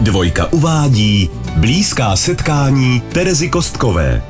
Dvojka uvádí blízká setkání Terezy Kostkové.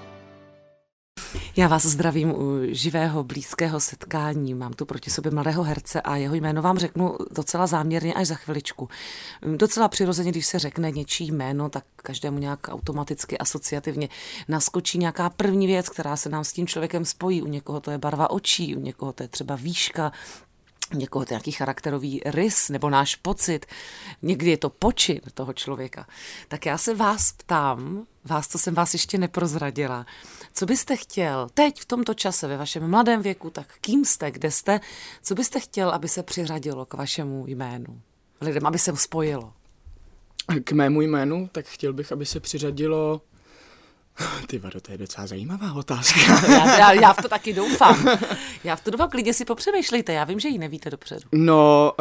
Já vás zdravím u živého blízkého setkání. Mám tu proti sobě mladého herce a jeho jméno vám řeknu docela záměrně až za chviličku. Docela přirozeně, když se řekne něčí jméno, tak každému nějak automaticky, asociativně naskočí nějaká první věc, která se nám s tím člověkem spojí. U někoho to je barva očí, u někoho to je třeba výška, někoho to je nějaký charakterový rys nebo náš pocit, někdy je to počin toho člověka. Tak já se vás ptám, co jsem vás ještě neprozradila, co byste chtěl teď v tomto čase ve vašem mladém věku, tak kým jste, kde jste, co byste chtěl, aby se přiřadilo k vašemu jménu, lidem, aby se spojilo? K mému jménu, tak chtěl bych, aby se přiřadilo... Ty vado, to je docela zajímavá otázka. Já v to taky doufám. Klidně si popřemýšlejte, já vím, že ji nevíte dopředu. No,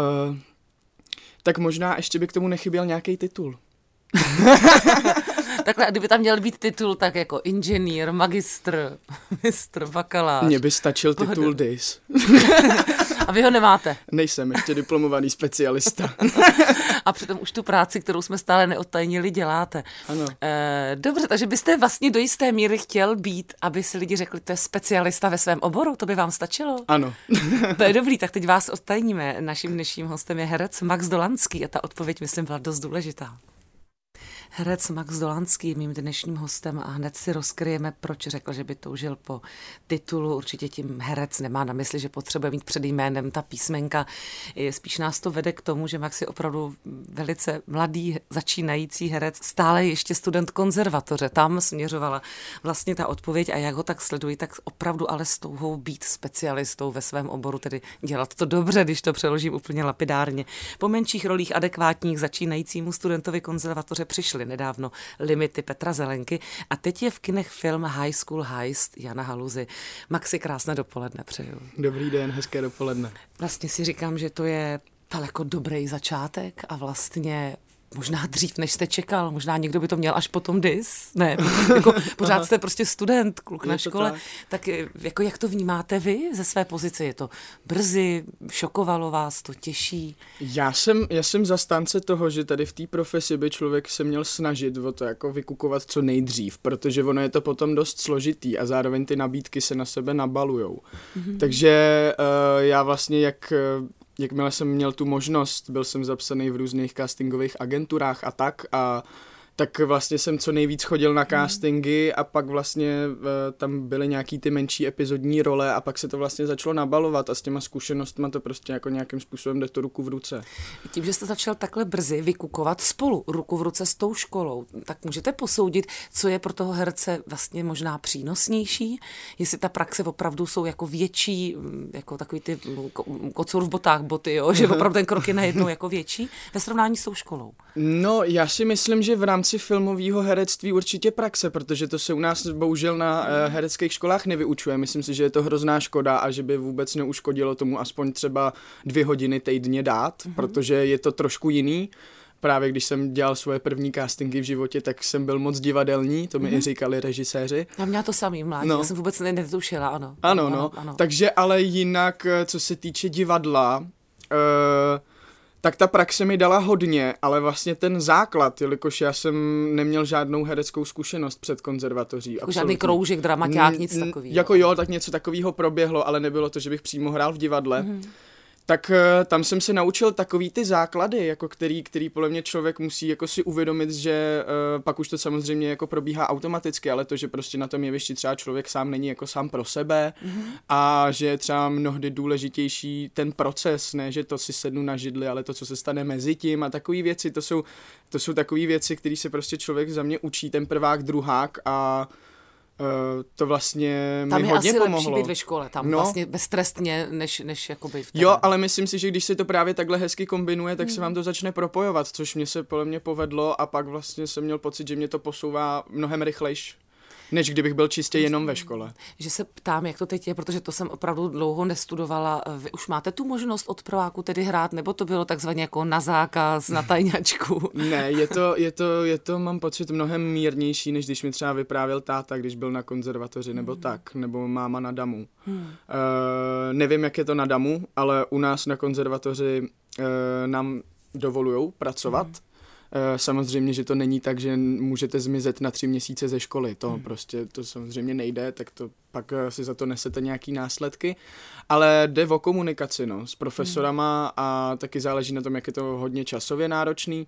tak možná ještě by k tomu nechyběl nějaký titul. Takhle, a kdyby tam měl být titul, tak jako inženýr, magistr, mistr, bakalář. Mně by stačil titul DIS. A vy ho nemáte? Nejsem ještě diplomovaný specialista. A přitom už tu práci, kterou jsme stále neodtajnili, děláte. Ano. Dobře, takže byste vlastně do jisté míry chtěl být, aby si lidi řekli, to je specialista ve svém oboru, to by vám stačilo? Ano. To je dobrý, tak teď vás odtajníme. Naším dnešním hostem je herec Max Dolanský a ta odpověď, myslím, byla dost důležitá. Herec Max Dolanský je mým dnešním hostem a hned si rozkryjeme, proč řekl, že by toužil po titulu. Určitě tím herec nemá na mysli, že potřebuje mít před jménem ta písmenka. Spíš nás to vede k tomu, že Max je opravdu velice mladý, začínající herec, stále ještě student konzervatoře. Tam směřovala vlastně ta odpověď a jak ho tak sleduji, tak opravdu ale s touhou být specialistou ve svém oboru, tedy dělat to dobře, když to přeložím úplně lapidárně. Po menších rolích adekvátních začínajícímu studentovi konzervatoře přišly nedávno Limity Petra Zelenky a teď je v kinech film High School Heist Jana Haluzy. Maxi, krásné dopoledne přeju. Dobrý den, hezké dopoledne. Vlastně si říkám, že to je daleko dobrý začátek a vlastně možná dřív, než jste čekal, možná někdo by to měl až potom DIS, ne, jako pořád jste prostě student, kluk na škole, tak jako jak to vnímáte vy ze své pozice? Je to brzy, šokovalo vás, to těší? Já jsem zastánce toho, že tady v té profesi by člověk se měl snažit o to jako vykukovat co nejdřív, protože ono je to potom dost složitý a zároveň ty nabídky se na sebe nabalujou. Takže já vlastně jakmile jsem měl tu možnost, byl jsem zapsaný v různých castingových agenturách tak vlastně jsem co nejvíc chodil na castingy a pak vlastně tam byly nějaký ty menší epizodní role a pak se to vlastně začalo nabalovat a s těma zkušenostma to prostě jako nějakým způsobem jde to ruku v ruce. Tím, že jste začal takhle brzy vykukovat spolu ruku v ruce s tou školou, tak můžete posoudit, co je pro toho herce vlastně možná přínosnější, jestli ta praxe opravdu jsou jako větší, jako takový ty kocour v botách boty, jo? Že opravdu ten krok je najednou jako větší ve srovnání s tou školou. No, já si myslím, že v rámci filmového herectví určitě praxe, protože to se u nás bohužel na hereckých školách nevyučuje. Myslím si, že je to hrozná škoda a že by vůbec neuškodilo tomu aspoň třeba 2 hodiny týdně dát, protože je to trošku jiný. Právě když jsem dělal svoje první castingy v životě, tak jsem byl moc divadelní, to mi i říkali režiséři. A měla to samý mládí, já jsem vůbec netušila, ano. Ano. Takže ale jinak, co se týče divadla, tak ta praxe mi dala hodně, ale vlastně ten základ, jelikož já jsem neměl žádnou hereckou zkušenost před konzervatoří. Jako žádný kroužek, dramaťák, nic takového. Jako jo, tak něco takového proběhlo, ale nebylo to, že bych přímo hrál v divadle. Tak tam jsem se naučil takový ty základy, jako který podle mě člověk musí jako si uvědomit, že pak už to samozřejmě jako probíhá automaticky, ale to, že prostě na tom jevišti třeba člověk sám není jako sám pro sebe a že je třeba mnohdy důležitější ten proces, ne, že to si sednu na židli, ale to, co se stane mezi tím a takové věci, to jsou takové věci, které se prostě člověk za mě učí, ten prvák, druhák a to vlastně mi hodně pomohlo. Tam je asi lepší být ve škole, tam vlastně beztrestně, než jakoby v té. Jo, ale myslím si, že když se to právě takhle hezky kombinuje, tak se vám to začne propojovat, což mě se podle mě povedlo a pak vlastně jsem měl pocit, že mě to posouvá mnohem rychlejš, než kdybych byl čistě jenom ve škole. Že se ptám, jak to teď je, protože to jsem opravdu dlouho nestudovala. Vy už máte tu možnost od prváku tedy hrát, nebo to bylo takzvaně jako na zákaz, na tajňačku? Ne, je to, mám pocit, mnohem mírnější, než když mi třeba vyprávěl táta, když byl na konzervatoři, nebo tak, nebo máma na damu. Nevím, jak je to na damu, ale u nás na konzervatoři nám dovolujou pracovat. Samozřejmě, že to není tak, že můžete zmizet na 3 měsíce ze školy. To prostě, to samozřejmě nejde, tak to pak si za to nesete nějaký následky. Ale jde o komunikaci, no, s profesorama a taky záleží na tom, jak je to hodně časově náročný.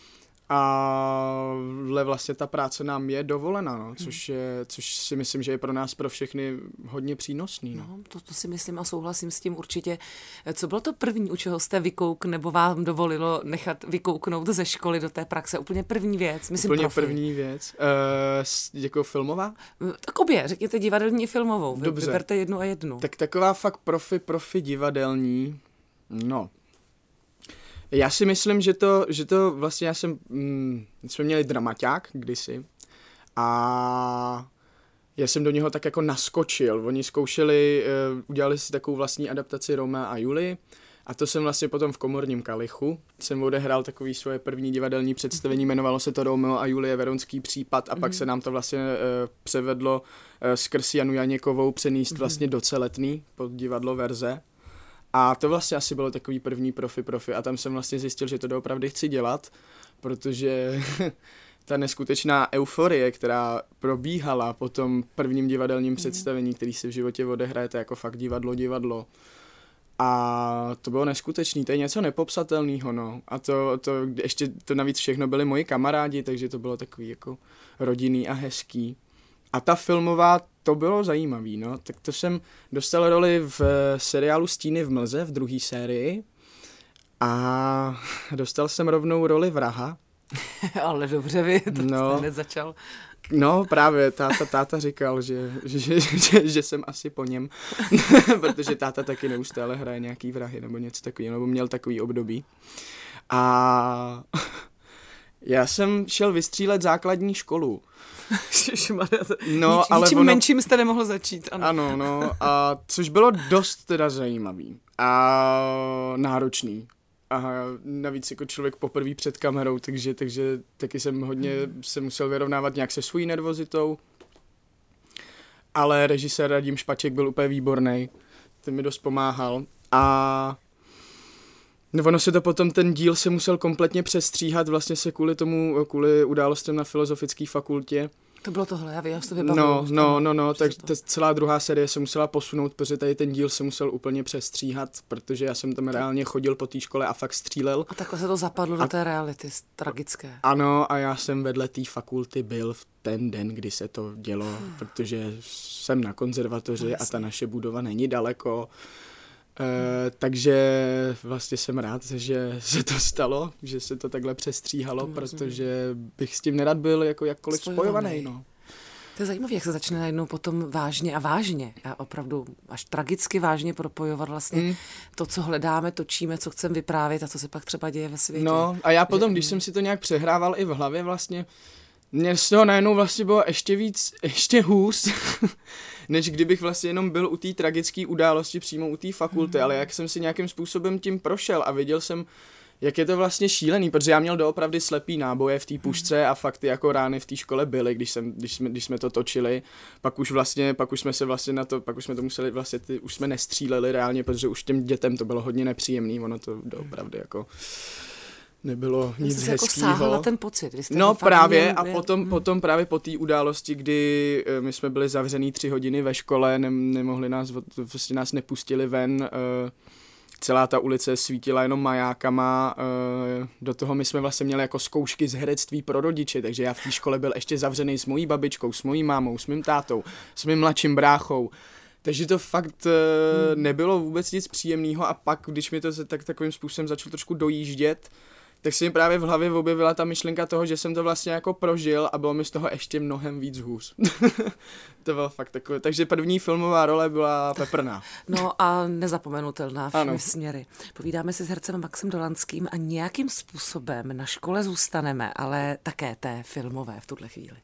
Ale vlastně ta práce nám je dovolena, no, což si myslím, že je pro nás, pro všechny hodně přínosný. No. To si myslím a souhlasím s tím určitě. Co bylo to první, u čeho jste vykouk, nebo vám dovolilo nechat vykouknout ze školy do té praxe? Úplně první věc, myslím Úplně profi. první věc. Jako filmová? Tak obě, řekněte divadelní i filmovou. Dobře. Vyberte jednu a jednu. Tak taková fakt profi divadelní, no. Já si myslím, že to vlastně jsme měli dramaťák kdysi a já jsem do něho tak jako naskočil. Oni zkoušeli, udělali si takovou vlastní adaptaci Romea a Julie a to jsem vlastně potom v Komorním kalichu. Jsem odehrál takový svoje první divadelní představení, jmenovalo se to Romeo a Julie Veronský případ a pak se nám to vlastně převedlo skrz Janu Janěkovou přenést vlastně do Celetný pod divadlo Verze. A to vlastně asi bylo takový první profi a tam jsem vlastně zjistil, že to doopravdy chci dělat, protože ta neskutečná euforie, která probíhala po tom prvním divadelním představení, který si v životě odehrajete jako fakt divadlo. A to bylo neskutečný, to je něco nepopsatelného, no. A to ještě to navíc všechno byli moji kamarádi, takže to bylo takový jako rodinný a hezký. A ta filmová, to bylo zajímavý, no. Tak to jsem dostal roli v seriálu Stíny v mlze v 2. sérii a dostal jsem rovnou roli vraha. Ale dobře vy, to jste hned začal. No právě, táta říkal, že jsem asi po něm, protože táta taky neustále hraje nějaký vrahy nebo něco takového, nebo měl takový období. A já jsem šel vystřílet základní školu. Ničím menším jste nemohl začít. Ano, no, a což bylo dost teda zajímavý a náročný. A navíc jako člověk poprvé před kamerou, takže taky jsem hodně se musel vyrovnávat nějak se svojí nervozitou. Ale režisér Radim Špaček byl úplně výborný, ten mi dost pomáhal. A ono se to potom, ten díl se musel kompletně přestříhat, vlastně se kvůli událostem na Filozofické fakultě. To bylo tohle, já to vybavuju. No, takže celá 2. série se musela posunout, protože tady ten díl se musel úplně přestříhat, protože já jsem tam reálně chodil po té škole a fakt střílel. A takhle se to zapadlo do té reality, tragické. Ano, a já jsem vedle té fakulty byl v ten den, kdy se to dělo, protože jsem na konzervatoři a ta naše budova není daleko. Takže vlastně jsem rád, že se to stalo, že se to takhle přestříhalo, protože bych s tím nerad byl jako jakkoliv spojovaný. No. To je zajímavé, jak se začne najednou potom vážně a opravdu až tragicky vážně propojovat vlastně to, co hledáme, točíme, co chceme vyprávět a co se pak třeba děje ve světě. No a já potom, když jsem si to nějak přehrával i v hlavě vlastně, mně z toho najednou vlastně bylo ještě hůř, než kdybych vlastně jenom byl u té tragické události přímo u té fakulty, ale jak jsem si nějakým způsobem tím prošel a viděl jsem, jak je to vlastně šílený, protože já měl doopravdy slepý náboje v té pušce a fakt ty jako rány v té škole byly, když jsme to točili, pak už jsme to museli vlastně, už jsme nestříleli reálně, protože už těm dětem to bylo hodně nepříjemný, ono to doopravdy jako nebylo nic hezkýho. Jako sáhl ten pocit. No právě a potom právě po té události, kdy my jsme byli zavřený 3 hodiny ve škole, nemohli vlastně nás nepustili ven, celá ta ulice svítila jenom majákama, do toho my jsme vlastně měli jako zkoušky z herectví pro rodiče, takže já v té škole byl ještě zavřený s mojí babičkou, s mojí mámou, s mým tátou, s mým mladším bráchou. Takže to fakt nebylo vůbec nic příjemného a pak, když mi to takovým způsobem začalo trošku dojíždět, tak se mi právě v hlavě objevila ta myšlenka toho, že jsem to vlastně jako prožil a bylo mi z toho ještě mnohem víc hůř. To bylo fakt takové. Takže první filmová role byla peprná. No a nezapomenutelná všemi směry. Povídáme si s hercem Maxem Dolanským a nějakým způsobem na škole zůstaneme, ale také té filmové v tuhle chvíli.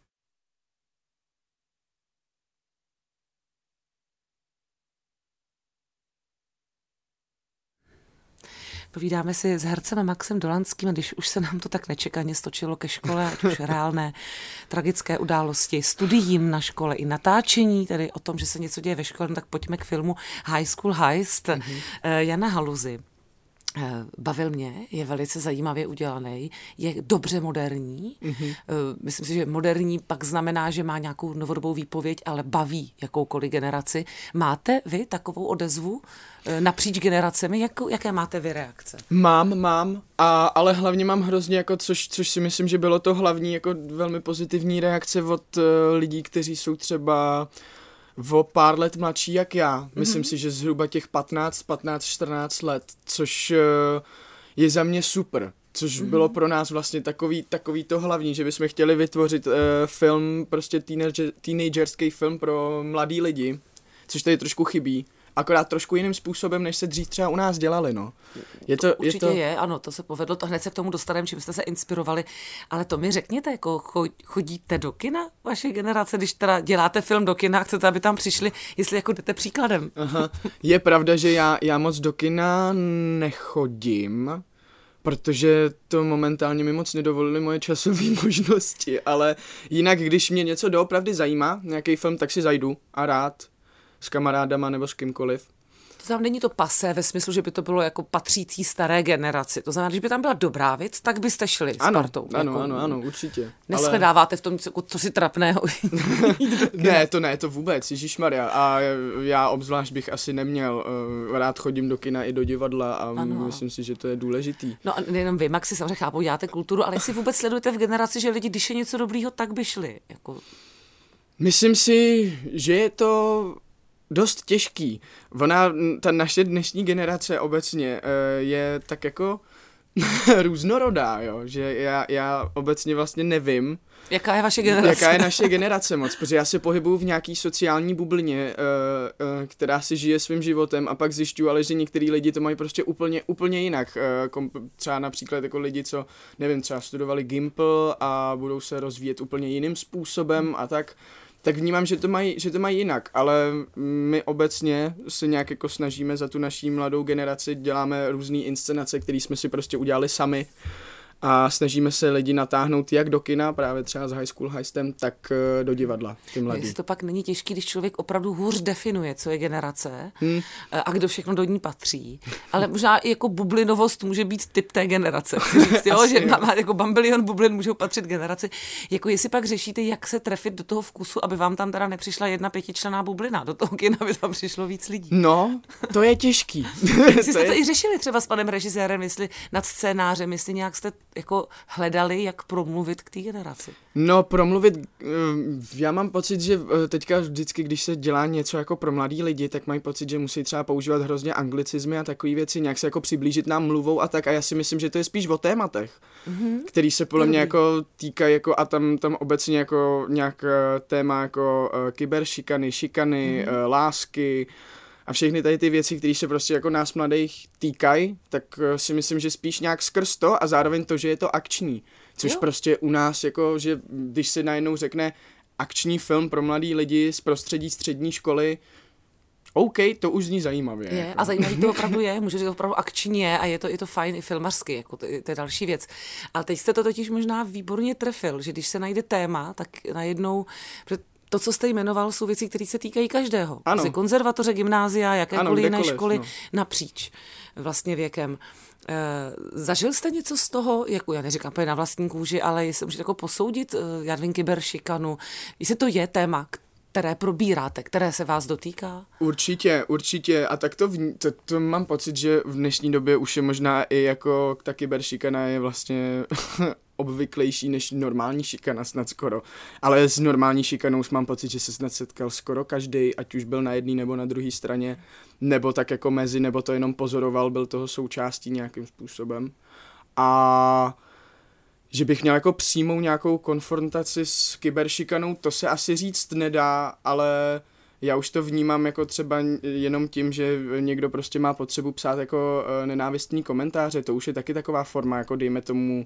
Povídáme si s hercem Maxem Dolanským a když už se nám to tak nečekaně stočilo ke škole, ať už reálné tragické události, studiím na škole i natáčení, tedy o tom, že se něco děje ve škole, tak pojďme k filmu High School Heist Jana Haluzy. Bavil mě, je velice zajímavě udělaný, je dobře moderní. Myslím si, že moderní pak znamená, že má nějakou novodobou výpověď, ale baví jakoukoliv generaci. Máte vy takovou odezvu napříč generacemi? Jaké máte vy reakce? Mám, ale hlavně mám hrozně, jako, což si myslím, že bylo to hlavní, jako velmi pozitivní reakce od lidí, kteří jsou třeba o pár let mladší jak já. Myslím si, že zhruba těch 15-14 let, což je za mě super. Což bylo pro nás vlastně takový to hlavní, že bychom chtěli vytvořit film, prostě teenagerský film pro mladý lidi, což tady trošku chybí. Akorát trošku jiným způsobem, než se dřív třeba u nás dělali, no. Určitě, ano, to se povedlo, to hned se k tomu dostaneme, čím jste se inspirovali, ale to mi řekněte, jako chodíte do kina, vaše generace, když teda děláte film do kina, chcete, aby tam přišli, jestli jako jdete příkladem. Aha. Je pravda, že já moc do kina nechodím, protože to momentálně mi moc nedovolily moje časové možnosti, ale jinak, když mě něco doopravdy zajímá, nějaký film, tak si zajdu a rád s kamarádama nebo s kýmkoliv. To znamená, není to pasé ve smyslu, že by to bylo jako patřící staré generaci. To znamená, když by tam byla dobrá věc, tak byste šli s partou. Ano, určitě. Neshledáváte v tom, co si trapného? Ne, to vůbec, ježišmarja. A já obzvlášť bych asi neměl. Rád chodím do kina i do divadla a myslím si, že to je důležitý. No a nejenom vy, Maxi, samozřejmě chápu, děláte kulturu, ale jestli vůbec sledujete v generaci, že lidi, když je něco dobrýho, tak by šli. Jako... Myslím si, že je to dost těžký. Ta naše dnešní generace obecně je tak jako různorodá, jo, že já obecně vlastně nevím, jaká je vaše generace. Jaká je naše generace moc, protože já se pohybuju v nějaký sociální bublině, která si žije svým životem a pak zjišťuju, ale že některý lidi to mají prostě úplně jinak. Třeba například jako lidi, co, nevím, třeba studovali Gimpl a budou se rozvíjet úplně jiným způsobem a tak vnímám, že to mají jinak, ale my obecně se nějak jako snažíme za tu naší mladou generaci, děláme různé inscenace, které jsme si prostě udělali sami a snažíme se lidi natáhnout jak do kina, právě třeba s High School Heistem, tak do divadla, ty mladí. Jestli to pak není těžký, když člověk opravdu hůř definuje, co je generace a kdo všechno do ní patří. Ale možná i jako bublinovost může být typ té generace. Říct, jo, že má jako bambilion bublin můžou patřit generaci. Jako jestli pak řešíte, jak se trefit do toho vkusu, aby vám tam teda nepřišla jedna 5členná bublina, do toho kina by tam přišlo víc lidí. No, to je těžký. Jestli jste to i řešili třeba s panem režisérem, jestli nad scénářem, jestli nějak jste jako hledali, jak promluvit k té generaci? No, promluvit, já mám pocit, že teďka vždycky, když se dělá něco jako pro mladý lidi, tak mají pocit, že musí třeba používat hrozně anglicizmy a takové věci, nějak se jako přiblížit nám mluvou a tak a já si myslím, že to je spíš o tématech, který se podle mě jako týkají jako a tam obecně jako nějak téma jako šikany, lásky, a všechny tady ty věci, které se prostě jako nás mladých týkají, tak si myslím, že spíš nějak skrz to a zároveň to, že je to akční. Což prostě u nás, jako, že když se najednou řekne akční film pro mladý lidi z prostředí střední školy, OK, to už zní zajímavě. Je, jako. A zajímavý to opravdu je, může to opravdu akční je a je to fajn i filmařsky, jako to je další věc. Ale teď jste to totiž možná výborně trefil, že když se najde téma, tak najednou... To, co jste jmenoval, jsou věci, které se týkají každého. Ano. Konzervatoře, gymnázia, jakékoliv jiné školy napříč vlastně věkem. Zažil jste něco z toho, jako já neříkám na vlastní kůži, ale jestli můžete jako posoudit, já nevím, kyberšikanu, jestli to je téma, které probíráte, které se vás dotýká? Určitě. A tak to mám pocit, že v dnešní době už je možná i jako ta kyberšikana je vlastně obvyklejší než normální šikana snad skoro. Ale s normální šikanou mám pocit, že se snad setkal skoro každý, ať už byl na jedné nebo na druhé straně, nebo tak jako mezi, nebo to jenom pozoroval, byl toho součástí nějakým způsobem. A že bych měl jako přímou nějakou konfrontaci s kyberšikanou, to se asi říct nedá, ale já už to vnímám jako třeba jenom tím, že někdo prostě má potřebu psát jako nenávistný komentáře, to už je taky taková forma, jako dejme tomu,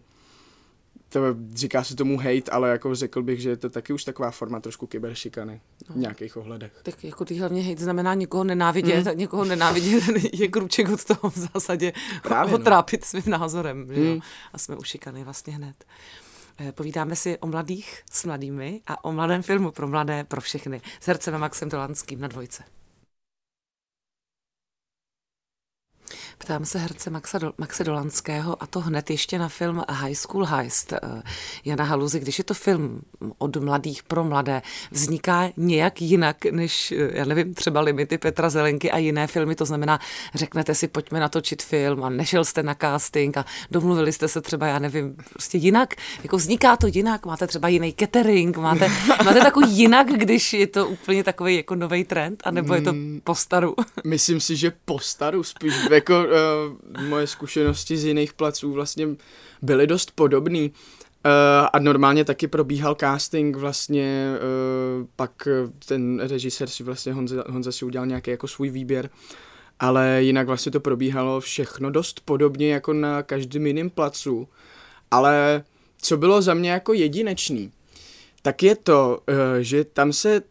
říká se tomu hate, ale jako řekl bych, že je to taky už taková forma trošku kyberšikany v nějakých ohledech. Tak jako ty hlavně hate znamená někoho nenávidět, tak někoho nenávidět je kruček od toho v zásadě ho trápit svým názorem. Že? A jsme u šikany vlastně hned. Povídáme si o mladých s mladými a o mladém filmu pro mladé, pro všechny. S hercem Maxem Dolanským na Dvojce. Ptám se herce Maxe Dolanského, a to hned ještě na film High School Heist Jana Haluzy. Když je to film od mladých pro mladé, vzniká nějak jinak než, já nevím, třeba Limity Petra Zelenky a jiné filmy, to znamená, řeknete si, pojďme natočit film a nešel jste na casting a domluvili jste se třeba, já nevím, prostě jinak, jako vzniká to jinak, máte třeba jiný catering, máte takový jinak, když je to úplně takový jako nový trend, anebo je to po staru? Myslím si, že po staru spíš, jako moje zkušenosti z jiných placů vlastně byly dost podobný. A normálně taky probíhal casting vlastně, pak ten režisér si vlastně Honza si udělal nějaký jako svůj výběr, ale jinak vlastně to probíhalo všechno dost podobně jako na každém jiném placu, ale co bylo za mě jako jedinečný, tak je to, že tam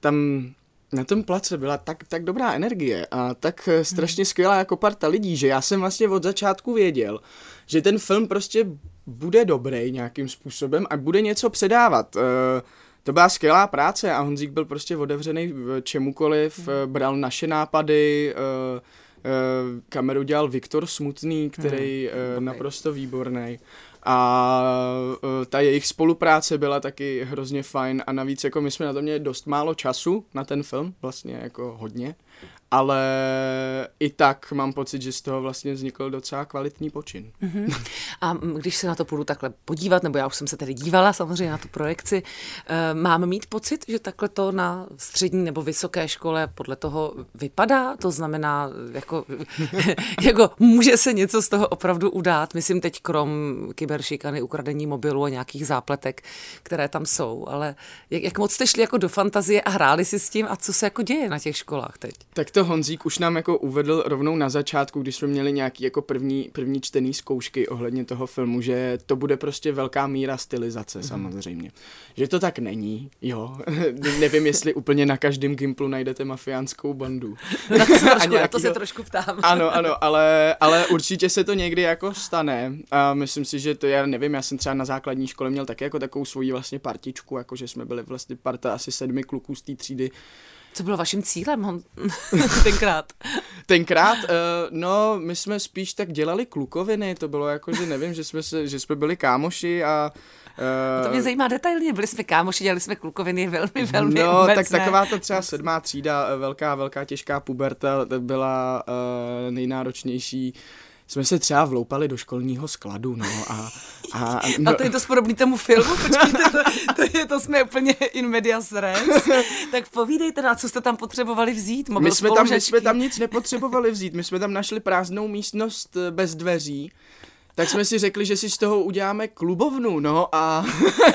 na tom place byla tak dobrá energie a tak strašně skvělá jako parta lidí, že já jsem vlastně od začátku věděl, že ten film prostě bude dobrý nějakým způsobem a bude něco předávat. To byla skvělá práce a Honzík byl prostě otevřený čemukoliv, bral naše nápady, kameru dělal Viktor Smutný, který naprosto výborný. A ta jejich spolupráce byla taky hrozně fajn a navíc jako my jsme na to měli dost málo času na ten film, vlastně jako hodně, ale i tak mám pocit, že z toho vlastně vznikl docela kvalitní počin. A když se na to půjdu takhle podívat, nebo já už jsem se tady dívala samozřejmě na tu projekci, mám mít pocit, že takhle to na střední nebo vysoké škole podle toho vypadá? To znamená, jako může se něco z toho opravdu udát? Myslím teď krom kyberšikany, ukradení mobilu a nějakých zápletek, které tam jsou, ale jak moc jste šli jako do fantazie a hráli si s tím a co se jako děje na těch školách teď? Tak to Honzík už nám jako uvedl rovnou na začátku, když jsme měli nějaký jako první čtený zkoušky ohledně toho filmu, že to bude prostě velká míra stylizace samozřejmě. Že to tak není, jo. Nevím, jestli úplně na každém Gimplu najdete mafiánskou bandu. Na to se trošku ptám. Ano, ale určitě se to někdy jako stane a myslím si, že to, já nevím, já jsem třeba na základní škole měl taky jako takovou svoji vlastně partičku, jako že jsme byli vlastně parta asi 7 kluků z té třídy. Co bylo vaším cílem tenkrát? Tenkrát? No, my jsme spíš tak dělali klukoviny, to bylo jako, že nevím, že jsme byli kámoši a... To mě zajímá detailně, byli jsme kámoši, dělali jsme klukoviny velmi no, obecné. tak taková ta třeba 7. třída, velká těžká puberta, byla nejnáročnější. Jsme se třeba vloupali do školního skladu, no a to je dost podobný tomu filmu, počkejte, to jsme úplně in medias res. Tak povídejte, na co jste tam potřebovali vzít? My jsme tam nic nepotřebovali vzít, my jsme tam našli prázdnou místnost bez dveří, tak jsme si řekli, že si z toho uděláme klubovnu, no a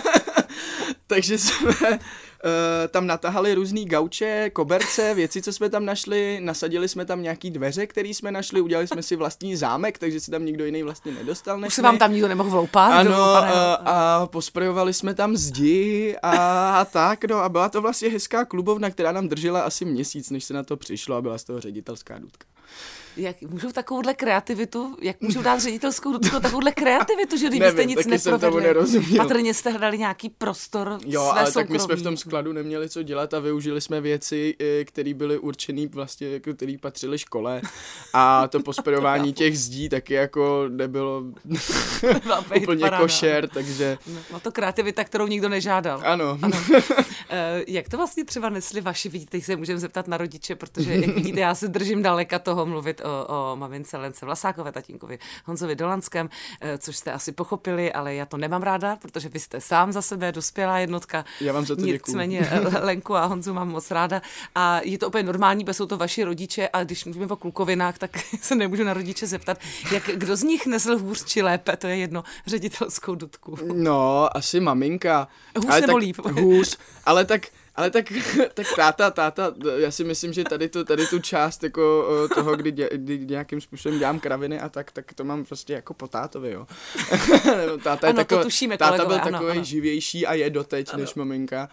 takže jsme tam natahali různý gauče, koberce, věci, co jsme tam našli, nasadili jsme tam nějaký dveře, které jsme našli, udělali jsme si vlastní zámek, takže si tam nikdo jiný vlastně nedostal. Už se vám tam nikdo nemohl vloupat? Ano, a posprejovali jsme tam zdi a tak, no a byla to vlastně hezká klubovna, která nám držela asi měsíc, než se na to přišlo a byla z toho ředitelská důtka. Jak můžou takovouhle kreativitu, jak můžou dát ředitelskou důtku takovouhle kreativitu, že kdybyste nic neprovedli? Patrně jste hledali nějaký prostor jo, své ale soukromí. Tak my jsme v tom skladu neměli co dělat a využili jsme věci, které byly určené vlastně, které patřily škole a to posprejování těch zdí taky jako nebylo úplně košer, takže... No to kreativita, kterou nikdo nežádal. Ano. Jak to vlastně třeba nesli vaši, vidíte, se můžeme zeptat na rodiče, protože jak vidíte, já se držím daleka toho mluvit o mamince Lence Vlasákové, tatínkovi Honzovi Dolanském, což jste asi pochopili, ale já to nemám ráda, protože vy jste sám za sebe dospělá jednotka. Já vám za to děkuju. Nicméně Lenku a Honzu mám moc ráda a je to úplně normální, protože jsou to vaši rodiče a když mluvíme o klukovinách, tak se nemůžu na rodiče zeptat, kdo z nich nesl hůř či lépe, to je jedno, ředitelskou dudku. No, asi maminka. Hůř nebo líp? Hůř, ale tak táta, já si myslím, že tady tu část jako toho, kdy nějakým způsobem dělám kraviny a tak to mám prostě jako po tátovi, jo. Táta byl takovej živější a je doteď než maminka.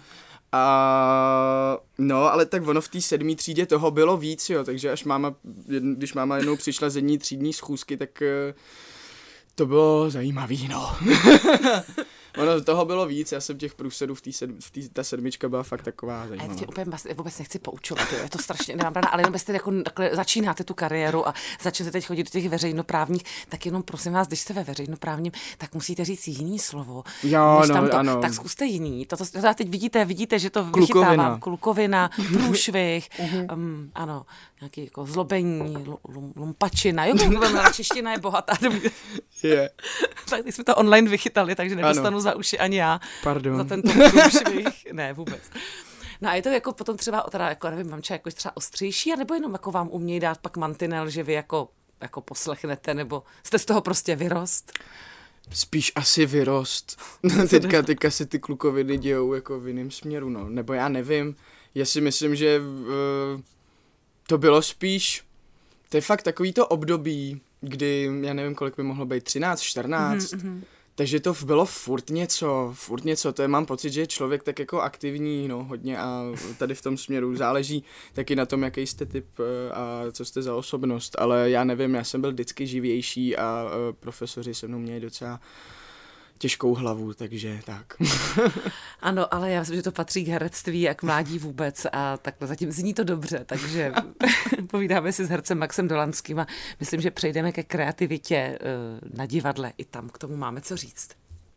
A no, ale tak ono v té 7. třídě toho bylo víc, jo, takže když máma jednou přišla z jedné třídní schůzky, tak to bylo zajímavý, no. Ono toho bylo víc, já jsem těch průsedů ta sedmička byla fakt taková zajímavá. Já tě úplně vůbec nechci poučovat, jo. Je to strašně, nemám ráda, ale jenom jestli jako začínáte tu kariéru a začnete teď chodit do těch veřejnoprávních, tak jenom prosím vás, když jste ve veřejnoprávním, tak musíte říct jiný slovo. Jo, než tam to, ano. tak zkuste jiný. To teď vidíte, že to Klukovina. vychytávám. Klukovina, průšvih, ano, nějaký jako zlobení, lumpačina, jo, čeština je bohatá. Yeah. Tak teď jsme to online vychytali, takže nedostanu za uši ani já. Pardon. Za tento průšvih. Ne, vůbec. No a je to jako potom třeba, teda, jako nevím, mamča jako třeba ostřejší, anebo jenom jako vám umějí dát pak mantinel, že vy jako poslechnete, nebo jste z toho prostě vyrost? Spíš asi vyrost. teďka se ty klukoviny dějou jako v jiném směru, no. Nebo já nevím. Já si myslím, že to bylo spíš, to je fakt takový to období, kdy, já nevím, kolik by mohlo být, 13, 14, takže to bylo furt něco, to je, mám pocit, že je člověk tak jako aktivní, no, hodně a tady v tom směru záleží taky na tom, jaký jste typ a co jste za osobnost, ale já nevím, já jsem byl vždycky živější a profesoři se mnou měli docela těžkou hlavu, takže tak. Ano, ale já myslím, že to patří k herectví a k mládí vůbec a takhle zatím zní to dobře, takže povídáme si s hercem Maxem Dolanským a myslím, že přejdeme ke kreativitě na divadle. I tam k tomu máme co říct.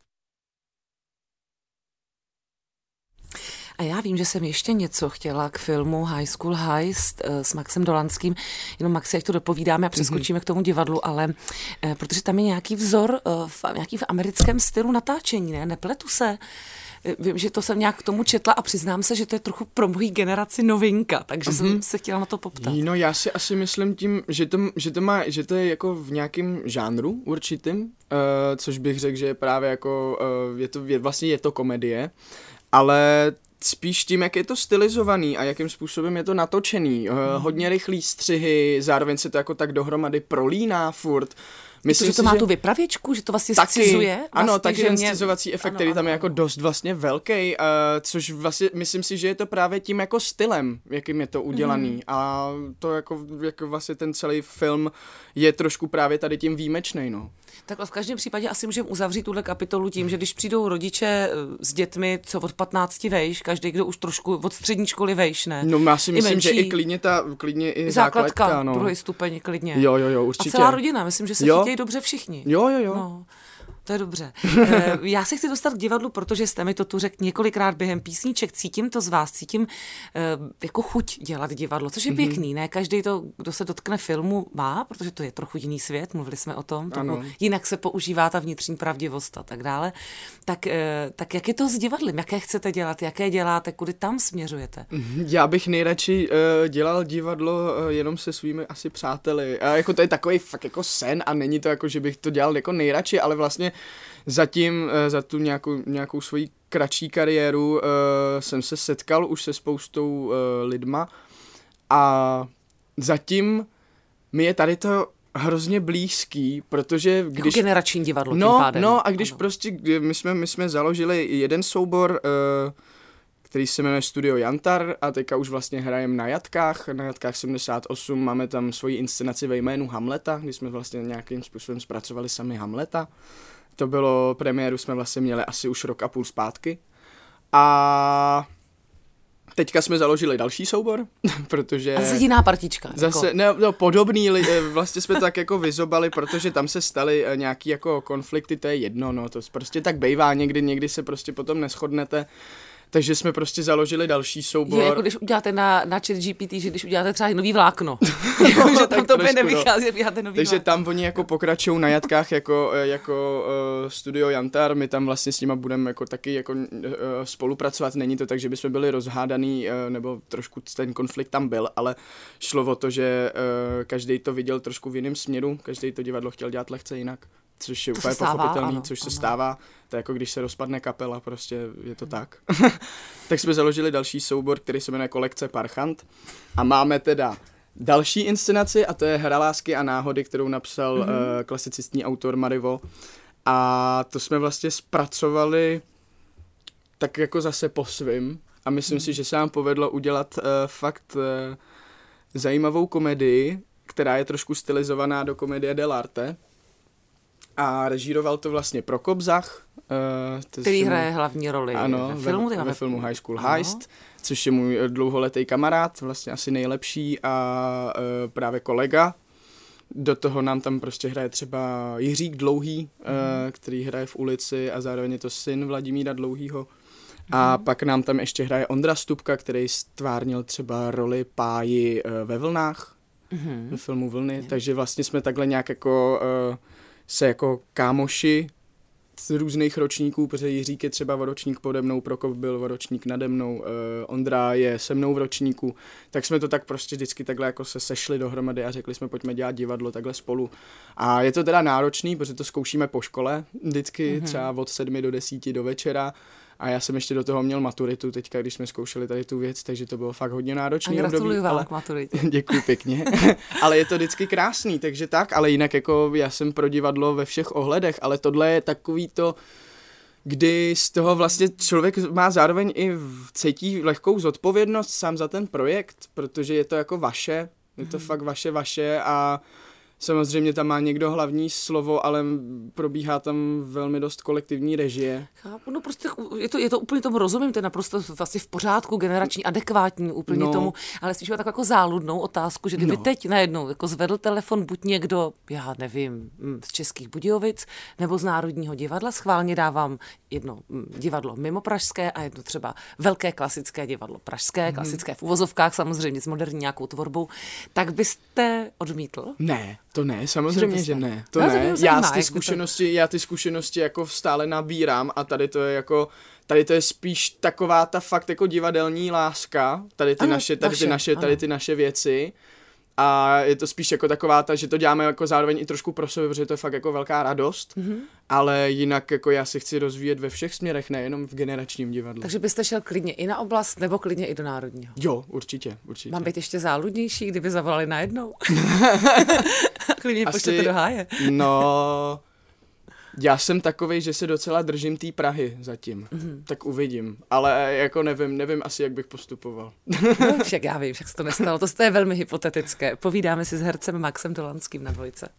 A já vím, že jsem ještě něco chtěla k filmu High School Heist s Maxem Dolanským. Jenom Maxi, jak to dopovídáme a přeskočíme k tomu divadlu, ale protože tam je nějaký vzor nějaký v americkém stylu natáčení, ne? Nepletu se. Vím, že to jsem nějak k tomu četla a přiznám se, že to je trochu pro moji generaci novinka, takže jsem se chtěla na to poptat. No já si asi myslím tím, že to je jako v nějakém žánru určitým, což bych řekl, že je právě jako, je to komedie, ale spíš tím, jak je to stylizovaný a jakým způsobem je to natočený. Hodně rychlý střihy, zároveň se to jako tak dohromady prolíná furt. Myslím, že to má tu vypravěčku, že to vlastně scizuje? Vlastně, ano, taky ten scizovací efekt, který tam je jako dost vlastně velký, což vlastně myslím si, že je to právě tím jako stylem, jakým je to udělaný. A to jako vlastně ten celý film je trošku právě tady tím výjimečnej, no. Tak v každém případě asi můžeme uzavřít tuhle kapitolu tím, že když přijdou rodiče s dětmi, co od 15 vejš, každý, kdo už trošku od střední školy vejš, ne? No já si myslím, že i klidně i základka, no. Druhý stupeň klidně. Jo, určitě. A celá rodina, myslím, že se chytějí dobře všichni. Jo. No. To je dobře. Já se chci dostat k divadlu, protože jste mi to tu řekl několikrát během písniček. Cítím to z vás, cítím jako chuť dělat divadlo, což je pěkný, ne? Každý to, kdo se dotkne filmu, má, protože to je trochu jiný svět, mluvili jsme o tom, jinak se používá ta vnitřní pravdivost a tak dále. Tak jak je to s divadlem? Jaké chcete dělat? Jaké děláte? Kudy tam směřujete? Já bych nejradši dělal divadlo jenom se svými asi přáteli. A jako to je takový fakt jako sen a není to jako, že bych to dělal jako nejradši, ale vlastně zatím za tu nějakou svoji kratší kariéru jsem se setkal už se spoustou lidma a zatím mi je tady to hrozně blízký, protože když... Jako generační divadlo tím pádem. No a když prostě, my jsme založili jeden soubor, který se jmenuje Studio Jantar a teďka už vlastně hrajeme na Jatkách 78, máme tam svoji inscenaci ve jménu Hamleta, kdy jsme vlastně nějakým způsobem zpracovali sami Hamleta. To bylo, premiéru jsme vlastně měli asi už rok a půl zpátky. A teďka jsme založili další soubor, protože... A zase jiná partička. Zase, no, podobný, vlastně jsme to tak jako vyzobali, protože tam se staly nějaký jako konflikty, to je jedno, no, to prostě tak bejvá, někdy se prostě potom neshodnete. Takže jsme prostě založili další soubor. Je, jako když uděláte na ChatGPT, že když uděláte třeba nový vlákno. že tam to by nevychází, že uděláte nový Takže vlákno. tam oni jako pokračují na Jatkách jako Studio Jantar, my tam vlastně s nima budeme jako taky jako spolupracovat. Není to tak, že bychom byli rozhádaný, nebo trošku ten konflikt tam byl, ale šlo o to, že každý to viděl trošku v jiném směru, každý to divadlo chtěl dělat lehce jinak. Což je úplně pochopitelný, což se stává. To je jako když se rozpadne kapela, prostě je to tak. Tak jsme založili další soubor, který se jmenuje Kolekce Parchant. A máme teda další inscenaci a to je Hra lásky a náhody, kterou napsal klasicistní autor Marivo. A to jsme vlastně zpracovali tak jako zase po svým. A myslím si, že se nám povedlo udělat fakt zajímavou komedii, která je trošku stylizovaná do komedie dell'arte. a režíroval to vlastně Prokop Zach. Který hraje hlavní roli ve filmu High School Heist, což je můj dlouholetý kamarád, vlastně asi nejlepší a právě kolega. Do toho nám tam prostě hraje třeba Jiřík Dlouhý, který hraje v Ulici a zároveň je to syn Vladimíra Dlouhýho. A pak nám tam ještě hraje Ondra Stupka, který stvárnil třeba roli Páji ve Vlnách, ve filmu Vlny, takže vlastně jsme takhle nějak jako se jako kámoši z různých ročníků, protože Jiřík je třeba o ročník pode mnou, Prokop byl o ročník nade mnou, Ondra je se mnou v ročníku, tak jsme to tak prostě vždycky takhle jako se sešli dohromady a řekli jsme, pojďme dělat divadlo takhle spolu. A je to teda náročný, protože to zkoušíme po škole vždycky, třeba od 7 do 10 do večera. A já jsem ještě do toho měl maturitu teďka, když jsme zkoušeli tady tu věc, takže to bylo fakt hodně náročné. A gratuluju vám k maturitě. Děkuji pěkně. Ale je to vždycky krásný, takže tak, ale jinak jako já jsem pro divadlo ve všech ohledech, ale tohle je takový to, kdy z toho vlastně člověk má zároveň i cítí lehkou zodpovědnost sám za ten projekt, protože je to jako vaše, je to fakt vaše a samozřejmě tam má někdo hlavní slovo, ale probíhá tam velmi dost kolektivní režie. Chápu, no prostě je to úplně tomu rozumím, to je naprosto vlastně v pořádku, generační, adekvátní úplně tomu, ale spíš takovou jako záludnou otázku, že kdyby teď najednou jako zvedl telefon buď někdo, já nevím, z Českých Budějovic, nebo z Národního divadla, schválně dávám jedno divadlo mimo pražské a jedno třeba velké klasické divadlo pražské, klasické v uvozovkách samozřejmě s moderní nějakou tvorbou, tak byste odmítl? Ne. To ne, samozřejmě, že ne. To ne. Já ty zkušenosti jako stále nabírám a tady to je spíš taková ta fakt jako divadelní láska, tady ty naše věci. A je to spíš jako taková ta, že to děláme jako zároveň i trošku pro sebe, protože to je fakt jako velká radost, ale jinak jako já se chci rozvíjet ve všech směrech, nejenom v generačním divadle. Takže byste šel klidně i na oblast, nebo klidně i do Národního? Jo, určitě. Mám být ještě záludnější, kdyby zavolali najednou? Klidně poštěte do háje. No, já jsem takovej, že se docela držím té Prahy zatím, tak uvidím, ale jako nevím asi, jak bych postupoval. No, však já vím, však se to nestalo, to je velmi hypotetické. Povídáme si s hercem Maxem Dolanským na Dvojce.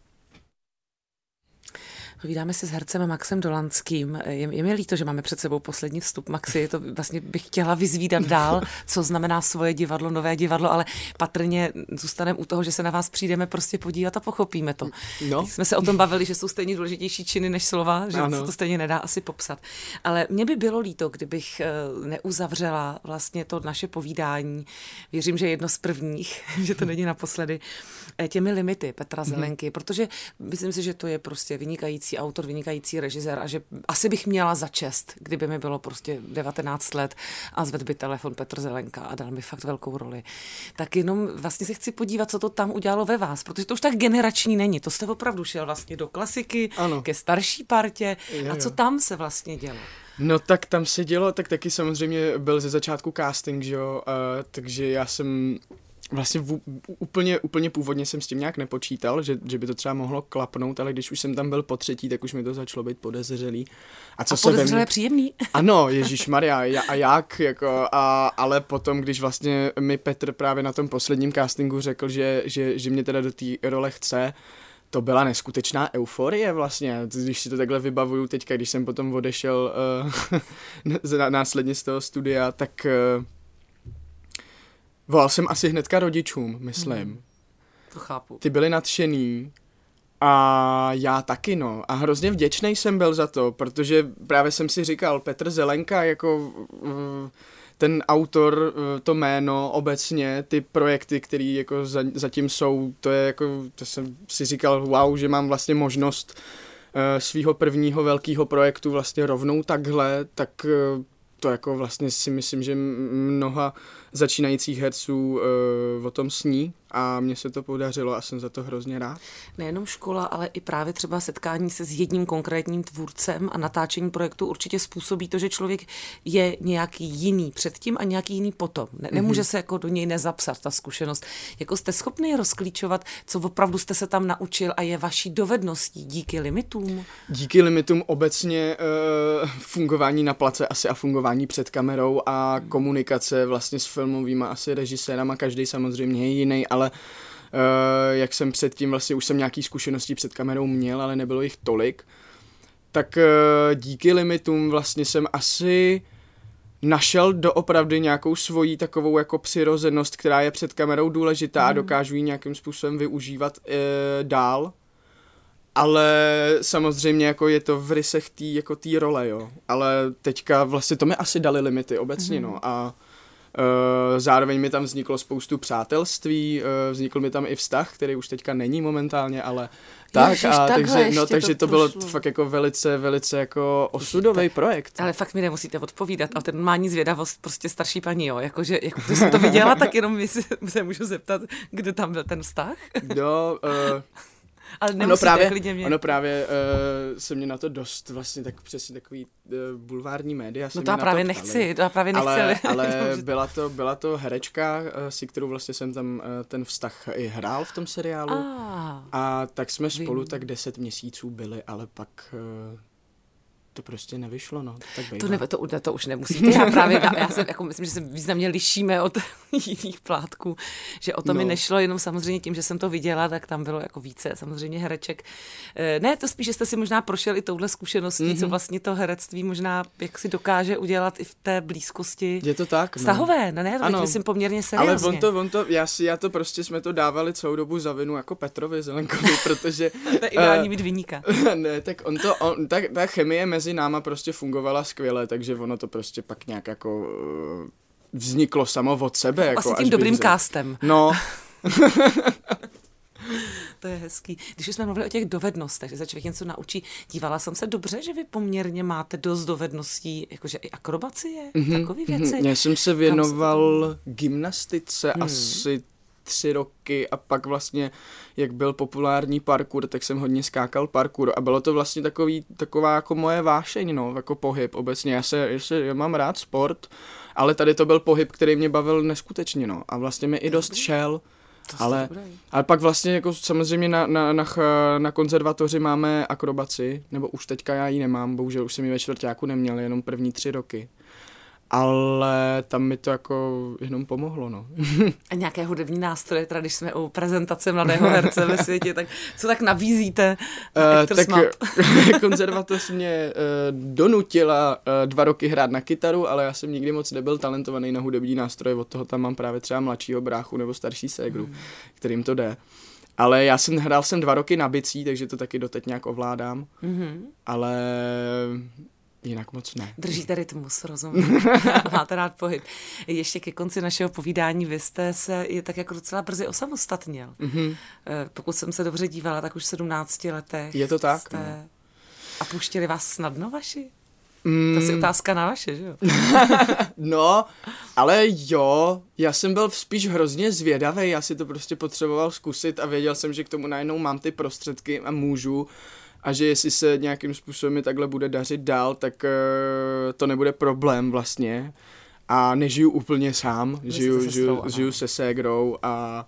Povídáme si s hercem Maxem Dolanským. Je mi líto, že máme před sebou poslední vstup. Maxi, to vlastně bych chtěla vyzvídat dál, co znamená svoje divadlo, nové divadlo, ale patrně zůstaneme u toho, že se na vás přijdeme prostě podívat a pochopíme to. No. Jsme se o tom bavili, že jsou stejně důležitější činy než slova, že se to stejně nedá asi popsat. Ale mě by bylo líto, kdybych neuzavřela vlastně to naše povídání. Věřím, že jedno z prvních, že to není naposledy, těmi limity Petra Zelenky, protože myslím si, že to je prostě vynikající autor, vynikající režisér a že asi bych měla za čest, kdyby mi bylo prostě 19 let a zvedl by telefon Petr Zelenka a dal mi fakt velkou roli. Tak jenom vlastně se chci podívat, co to tam udělalo ve vás, protože to už tak generační není. To jste opravdu šel vlastně do klasiky, ke starší partě a co tam se vlastně dělo? No tak tam se dělo, tak taky samozřejmě byl ze začátku casting, že jo, takže já jsem vlastně úplně původně jsem s tím nějak nepočítal, že by to třeba mohlo klapnout, ale když už jsem tam byl po třetí, tak už mi to začalo být podezřelý. A podezřelé příjemný? Ano, ježišmarja, a jak, jako, ale potom, když vlastně mi Petr právě na tom posledním castingu řekl, že mě teda do té role chce, to byla neskutečná euforie vlastně, když si to takhle vybavuju teďka, když jsem potom odešel následně z toho studia, tak volal jsem asi hnedka rodičům, myslím. To chápu. Ty byli nadšený a já taky, no. A hrozně vděčnej jsem byl za to, protože právě jsem si říkal, Petr Zelenka, jako ten autor, to jméno obecně, ty projekty, které jako zatím jsou, to je jako, to jsem si říkal, wow, že mám vlastně možnost svýho prvního velkého projektu vlastně rovnou takhle, tak to jako vlastně si myslím, že mnoha začínajících herců o tom sní a mně se to podařilo a jsem za to hrozně rád. Nejenom škola, ale i právě třeba setkání se s jedním konkrétním tvůrcem a natáčení projektu určitě způsobí to, že člověk je nějaký jiný předtím a nějaký jiný potom. Nemůže se jako do něj nezapsat ta zkušenost. Jako jste schopný rozklíčovat, co opravdu jste se tam naučil a je vaší dovedností díky limitům? Díky limitům obecně fungování na place asi a fungování před kamerou a komunikace vlastně s filmovýma asi režisérama, každý samozřejmě je jiný, ale jak jsem předtím, vlastně už jsem nějaký zkušenosti před kamerou měl, ale nebylo jich tolik, tak díky limitům vlastně jsem asi našel doopravdy nějakou svoji takovou jako přirozenost, která je před kamerou důležitá a dokážu ji nějakým způsobem využívat dál. Ale samozřejmě jako je to v rysech té role, jo. Ale teďka vlastně to mi asi dali limity obecně, no. A zároveň mi tam vzniklo spoustu přátelství, vznikl mi tam i vztah, který už teďka není momentálně, ale tak. Ježiš, a takhle, takže to bylo fakt jako velice jako osudový projekt. Ale fakt mi nemusíte odpovídat, ale ten normální zvědavost prostě starší paní, jo, jakože, jako když jsem to viděla, tak jenom se můžu zeptat, kdo tam byl ten vztah? Ale ono právě se mě na to dost vlastně tak přesně takový bulvární média. No to já právě nechci. Ale byla to herečka, si kterou vlastně jsem tam ten vztah i hrál v tom seriálu. A tak jsme spolu tak 10 měsíců byli, ale pak to prostě nevyšlo, no. To už nemusíte. Já jsem, jako, myslím, že se významně lišíme od jiných plátků, že o to mi nešlo, jenom samozřejmě tím, že jsem to viděla, tak tam bylo jako více samozřejmě hereček. Ne, to spíš, že jste si možná prošel i touhle zkušeností, co vlastně to herectví možná jak si dokáže udělat i v té blízkosti. Je to tak, vztahové, ne, to myslím poměrně seriózně. Ale on to, já to prostě jsme to dávali celou dobu za vinu jako Petrovi Zelenkovi, protože to je ideální mít viníka. Ne, tak ta chemie mezi náma prostě fungovala skvěle, takže ono to prostě pak nějak jako vzniklo samo od sebe. Jako asi tím dobrým castem. No. To je hezký. Když jsme mluvili o těch dovednostech, že se člověk něco naučí, dívala jsem se dobře, že vy poměrně máte dost dovedností, jakože i akrobacie, takové věci. Já jsem se věnoval gymnastice asi 3 roky a pak vlastně, jak byl populární parkour, tak jsem hodně skákal parkour a bylo to vlastně taková jako moje vášeň, no, jako pohyb obecně. Já mám rád sport, ale tady to byl pohyb, který mě bavil neskutečně, no, a vlastně mi i dost šel. Ale pak vlastně jako samozřejmě na konzervatoři máme akrobaci, nebo už teďka já ji nemám, bohužel už jsem ji ve čtvrťáku neměl, jenom první 3 roky. Ale tam mi to jako jenom pomohlo, no. A nějaké hudební nástroje, teda když jsme u prezentace mladého herce ve světě, tak co tak nabízíte? Tak konzervatoř mě donutila 2 roky hrát na kytaru, ale já jsem nikdy moc nebyl talentovaný na hudební nástroje, od toho tam mám právě třeba mladšího bráchu nebo starší ségru, kterým to jde. Ale hrál jsem 2 roky na bicí, takže to taky doteď nějak ovládám, ale jinak moc ne. Držíte rytmus, rozumím. Máte rád pohyb. Ještě ke konci našeho povídání, vy jste se tak jako docela brzy osamostatnil. Pokud jsem se dobře dívala, tak už v 17 letech. Je to tak, jste... no. A puštili vás snadno vaši? To je otázka na vaše, že jo? No, ale jo, já jsem byl spíš hrozně zvědavý, já si to prostě potřeboval zkusit a věděl jsem, že k tomu najednou mám ty prostředky a můžu. A že jestli se nějakým způsobem mi takhle bude dařit dál, tak to nebude problém vlastně. A nežiju úplně sám, žiju se ségrou a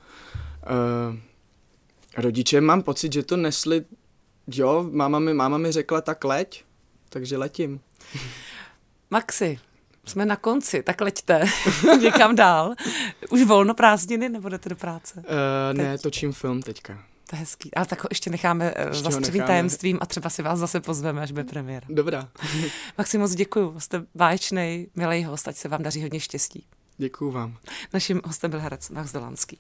rodiče mám pocit, že to nesli, jo, máma mi řekla tak leď, takže letím. Maxi, jsme na konci, tak leďte někam dál. Už volno prázdniny nebo jdete do práce? Ne, točím film teďka. To je hezký, ale tak ho ještě necháme zastřeným tajemstvím a třeba si vás zase pozveme, až bude premiéra. Dobrá. Maxi, moc děkuju, jste báječnej, milej host, ať se vám daří hodně štěstí. Děkuju vám. Naším hostem byl herec Max Dolanský.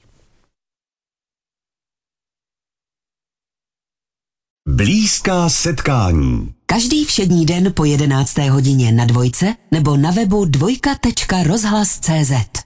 Blízká setkání. Každý všední den po 11. hodině na Dvojce nebo na webu dvojka.rozhlas.cz.